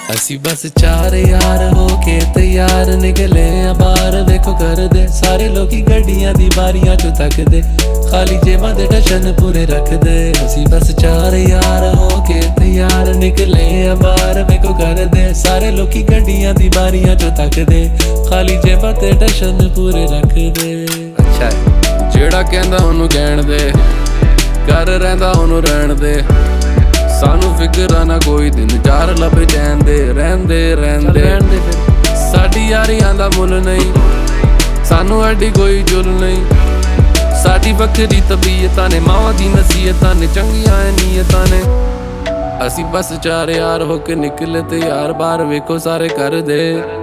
ਅਸੀਂ ਬਸ ਚਾਰ ਯਾਰ ਹੋ ਕੇ ਤਿਆਰ ਨਿਕਲੇ ਆ ਬਾਹਰ ਵੇਖੋ ਕਰਦੇ ਸਾਰੇ ਲੋਕੀ ਗੱਡੀਆਂ ਦੀ ਬਾਰੀਆਂ ਚੋਂ ਤੱਕਦੇ ਖਾਲੀ ਜੇਬਾਂ ਦੇ ਟਸ਼ਨ ਪੂਰੇ ਰੱਖਦੇ ਅਸੀਂ ਬਸ ਚਾਰ ਯਾਰ ਹੋ ਕੇ ਤਿਆਰ ਨਿਕਲੇ ਆ ਬਾਹਰ ਵੇਖੋ ਕਰਦੇ ਸਾਰੇ ਲੋਕੀ ਗੱਡੀਆਂ ਦੀ ਬਾਰੀਆਂ ਚੋਂ ਤੱਕਦੇ ਖਾਲੀ ਜੇਬਾਂ ਤੇ ਟਸ਼ਨ ਪੂਰੇ ਰੱਖਦੇ ਅੱਛਾ ਜਿਹੜਾ ਕਹਿੰਦਾ ਉਹਨੂੰ ਕਹਿਣ ਦੇ ਕਰ ਰਹਿੰਦਾ ਉਹਨੂੰ ਰਹਿਣ ਦੇ ਸਾਨੂੰ ਫਿਕਰ ਨਾ ਕੋਈ ਦਿਨ ਚਾਰ ਲੱਭ ਜਾਂਦੇ ਰਹਿੰਦੇ ਸਾਡੀ ਯਾਰੀਆਂ ਦਾ ਮੁੱਲ ਨਹੀਂ ਸਾਨੂੰ ਐਡੀ ਕੋਈ ਜੁਲ ਨਹੀਂ ਸਾਡੀ ਵੱਖਰੀ ਤਬੀਅਤਾਂ ਨੇ ਮਾਵਾਂ ਦੀ ਨਸੀਹਤਾਂ ਨੇ ਚੰਗੀਆਂ ਨੀਅਤਾਂ ਨੇ ਅਸੀਂ ਬਸ ਚਾਰ ਯਾਰ ਹੋ ਕੇ ਨਿਕਲੇ ਤੇ ਯਾਰ ਬਾਹਰ ਵੇਖੋ ਸਾਰੇ ਕਰਦੇ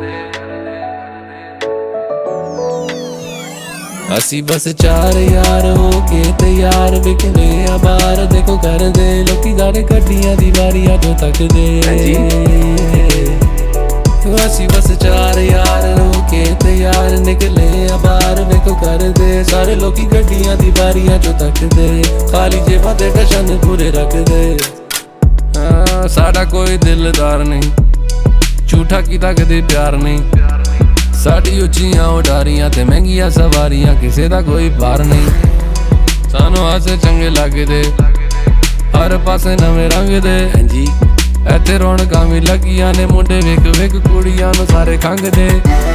ਅਸੀਂ ਬਸ ਚਾਰ ਯਾਰ ਹੋ ਕੇ ਤਿਆਰ ਵਿਕਲੇ ਆ ਬਾਹਰ ਦੇਖੋ ਕਰਦੇ ਲੋਕੀ ਸਾਰੇ ਗੱਡੀਆਂ ਦੀ ਬਾਰੀਆਂ ਤੋਂ ਤੱਕਦੇ ਅਸੀਂ ਬਸ ਚਾਰ ਯਾਰ ਹੋ ਕੇ ਤਿਆਰ ਨਿਕਲੇ ਆ ਬਾਹਰ ਵੇਖੋ ਕਰਦੇ ਸਾਰੇ ਲੋਕੀ ਗੱਡੀਆਂ ਦੀ ਬਾਰੀਆਂ ਤੋਂ ਤੱਕਦੇ ਖਾਲੀ ਜੇਬਾਂ ਤੇ ਟਸ਼ਨ ਪੂਰੇ ਰੱਖਦੇ ਸਾਡਾ ਕੋਈ ਦਿਲਦਾਰ ਨਹੀਂ ਝੂਠਾ ਕੀਤਾ ਕਦੇ ਪਿਆਰ ਨਹੀਂ ਸਾਡੀ ਉੱਚੀਆਂ ਉਡਾਰੀਆਂ ਤੇ ਮਹਿੰਗੀਆਂ ਸਵਾਰੀਆਂ ਕਿਸੇ ਦਾ ਕੋਈ ਪਾਰ ਨਹੀਂ ਸਾਨੂੰ ਹਾਸੇ ਚੰਗੇ ਲੱਗਦੇ ਹਰ ਪਾਸੇ ਨਵੇਂ ਰੰਗ ਦੇ ਹਾਂਜੀ ਇੱਥੇ ਰੌਣਕਾਂ ਵੀ ਲੱਗੀਆਂ ਨੇ ਮੁੰਡੇ ਵੇਖ ਵੇਖ ਕੁੜੀਆਂ ਨੂੰ ਸਾਰੇ ਖੰਘਦੇ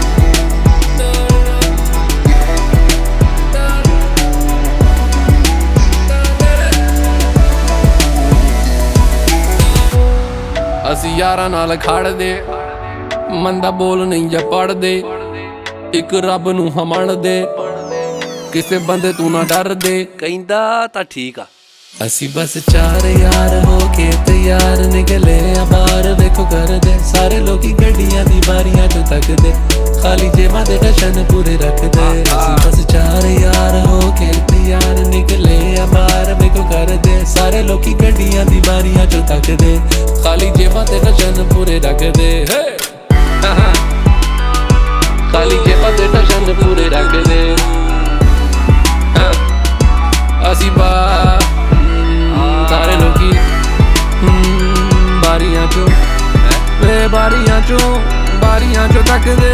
ਅਸੀਂ ਯਾਰਾਂ ਨਾਲ ਖੜਦੇ ਮੰਦਾ ਬੋਲ ਨਹੀਂ ਜਾਂ ਪੜਦੇ ਇੱਕ ਰੱਬ ਨੂੰ ਮੰਨਦੇ ਕਿਸੇ ਬੰਦੇ ਤੂੰ ਨਾ ਡਰਦੇ ਕਹਿੰਦਾ ਤਾਂ ਠੀਕ ਆ ਅਸੀਂ ਬਸ ਚਾਰ ਯਾਰ ਹੋ ਕੇ ਤਿਆਰ ਨਿਕਲੇ ਆ ਬਾਹਰ ਵੇਖੋ ਕਰਦੇ ਸਾਰੇ ਲੋਕੀ ਗੱਡੀਆਂ ਦੀ ਬਾਰੀਆਂ ਚੋਂ ਤੱਕਦੇ ਖਾਲੀ ਜੇਬਾਂ ਦੇ ਟਸ਼ਨ ਪੂਰੇ ਰੱਖਦੇ ਅਸੀਂ ਬਸ ਚਾਰ ਯਾਰ ਹੋ ਕੇ ਤਿਆਰ ਨਿਕਲੇ ਆ ਬਾਹਰ ਵੇਖੋ ਕਰਦੇ ਸਾਰੇ ਲੋਕੀ ਗੱਡੀਆਂ ਦੀ ਬਾਰੀਆਂ ਚੋਂ ਤੱਕਦੇ ਖਾਲੀ ਜੇਬਾਂ ਤੇ ਟਸ਼ਨ ਪੂਰੇ ਰੱਖਦੇ ਖਾਲੀ ਜੇਬਾਂ ਤੇ ਟਸ਼ਨ ਪੂਰੇ ਰੱਖਦੇ ਅਸੀਂ ਸਾਰੇ ਲੋਕੀ ਬਾਰੀਆਂ ਚੋਂ ਵੇ ਬਾਰੀਆਂ ਚੋਂ ਤੱਕਦੇ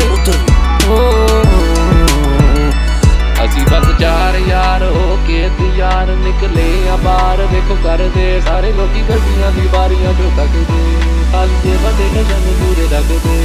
ਅਸੀਂ ਬਸ ਚਾਰ ਯਾਰ ਹੋ ਕੇ ਤਿਆਰ ਨਿਕਲੇ ਆ ਬਾਹਰ ਵੇਖੋ ਕਰਦੇ ਸਾਰੇ ਲੋਕੀ ਗੱਡੀਆਂ ਦੀ ਬਾਰੀਆਂ ਚੋਂ ਤੱਕਦੇ ਖਾਲੀ ਜੇਬਾਂ ਤੇ ਟਸ਼ਨ ਪੂਰੇ ਰੱਖਦੇ